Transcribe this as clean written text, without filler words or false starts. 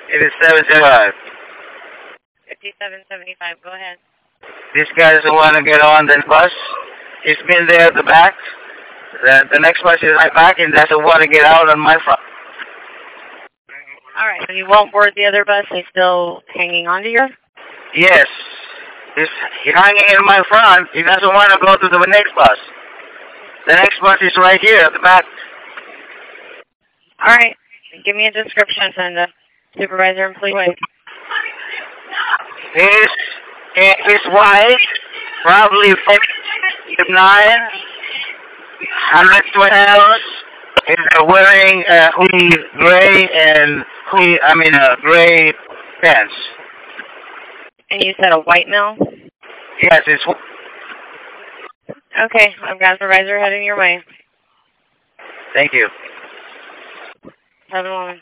It is 775. 5775, go ahead. This guy doesn't want to get on the bus. He's been there at the back. The next bus is right back and doesn't want to get out on my front. All right, so you won't board the other bus? He's still hanging on to yours? Yes. He's hanging in my front. He doesn't want to go to the next bus. The next bus is right here at the back. All right. Give me a description and the supervisor and please wait. He's white, probably 5'9", 120 pounds. He's wearing gray pants. And you said a white male? Yes, it's. Okay, I've got a supervisor heading your way. Thank you. 7-1.